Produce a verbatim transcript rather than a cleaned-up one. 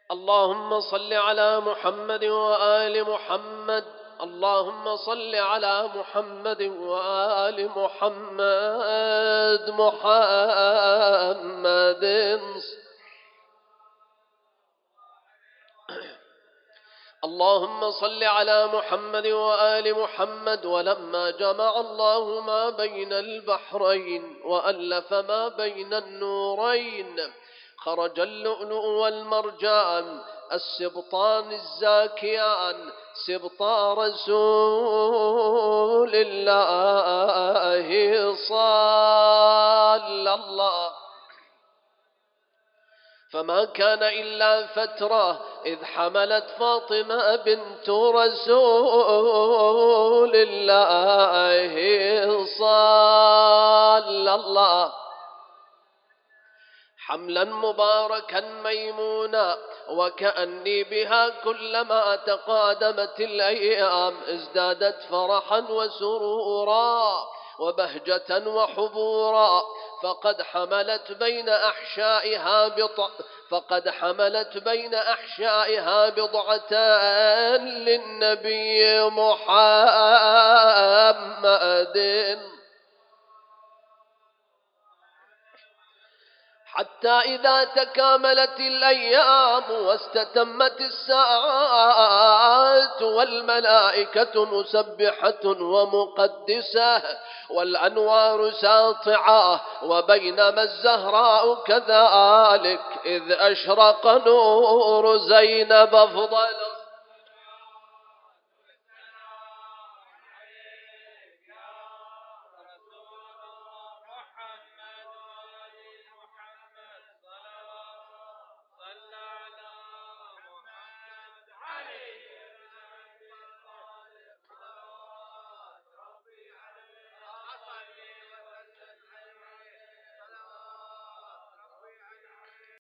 اللهم صل على محمد وآل محمد. اللهم صل على محمد وآل محمد. محمد اللهم صل على محمد وآل محمد. ولما جمع الله ما بين البحرين وألف ما بين النورين خرج اللؤلؤ والمرجان السبطان الزاكيان سبطا رسول الله صلى الله. فما كان إلا فترة إذ حملت فاطمة بنت رسول الله صلى الله حملا مباركا ميمونا، وكأني بها كلما تقادمت الأيام ازدادت فرحا وسرورا وبهجة وحبورا. فقد حملت بين أحشائها بضع فقد حملت بين أحشائها بضعتان للنبي محمد، حتى إذا تكاملت الأيام واستتمت الساعات والملائكة مسبحة ومقدسة والأنوار ساطعة وبينما الزهراء كذلك إذ أشرق نور زينب أفضل